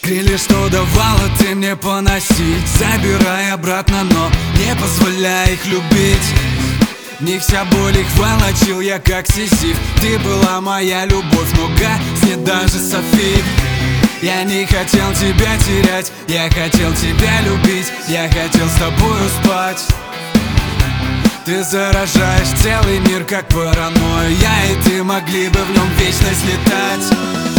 Крылья, что давала ты мне поносить, забирай обратно, но не позволяй их любить. В них вся боль, их волочил я как Сизиф. Ты была моя любовь, но гаснет даже софит. Я не хотел тебя терять, я хотел тебя любить, я хотел с тобою спать. Ты заражаешь целый мир, как паранойя. Я и ты могли бы в нем вечность летать.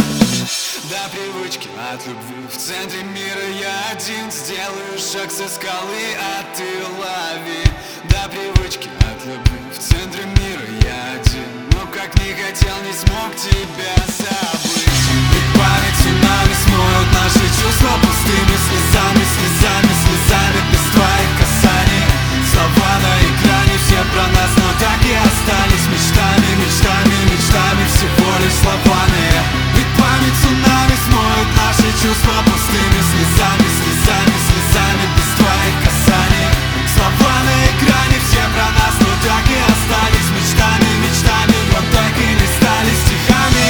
До привычки от любви в центре мира я один. Сделаю шаг со скалы, а ты лови. До привычки от любви в центре мира я один. Но как не хотел, не смог тебя забыть. Ведь память цунами смоют наши чувства пустыми слезами, слезами, слезами без твоих касаний. Слова на экране все про нас, но так и остались мечтами, мечтами, мечтами, всего лишь словами. Ведь память цунами смоют наши чувства пустыми слезами, слезами, слезами без твоих касаний. Слова на экране все про нас, но так и остались мечтами, мечтами, но так и не стали стихами.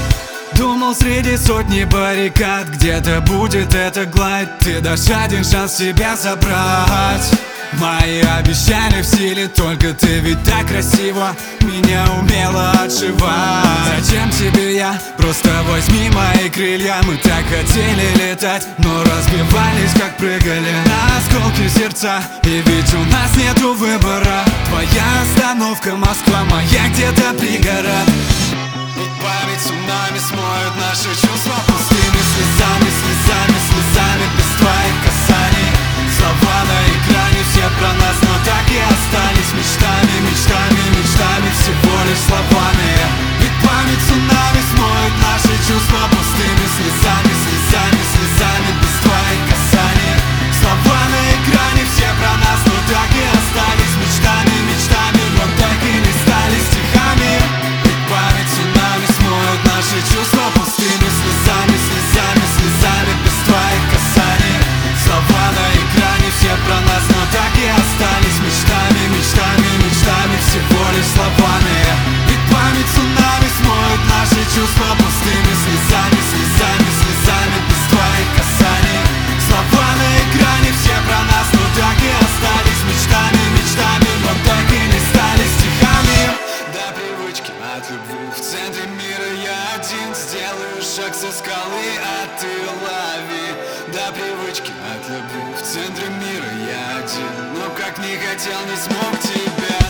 Думал, среди сотни баррикад где-то будет эта гладь. Ты дашь один шанс себя забрать. Мои обещания в силе, только ты ведь так красиво меня умела отшивать. Зачем тебе я? Просто возьми мои крылья. Мы так хотели летать, но разбивались, как прыгали на осколки сердца. И ведь у нас нету выбора. Твоя остановка Москва, моя где-то пригород. Ведь память цунами смоют наши чувства пустыми слезами, слезами, слезами без твоих касаний. Слова на экране все про нас, но так и остались мечтами, мечтами, мечтами, всего лишь словами. Ведь память цунами смоет наши чувства пустыми слезами, слезами, слезами без твоих касаний. Слова на экране все про нас, но так и остались мечтами, мечтами, но так и не стали стихами. Ведь память цунами смоет наши чувства пустыми слезами, слезами, слезами без твоих касаний. Слова на экране все про нас, но так и остались мечтами, мечтами, мечтами, всего лишь словами. Ведь память цунами смоет наши чувства пустыми слезами, слезами, слезами без твоих касаний. Слова на экране все про нас, но так и остались мечтами, мечтами, но так и не стали стихами. До привычки от любви в центре мира я один. Сделаю шаг со скалы, а ты лови. До привычки от любви в центре мира я один. Но как не хотел, не смог тебя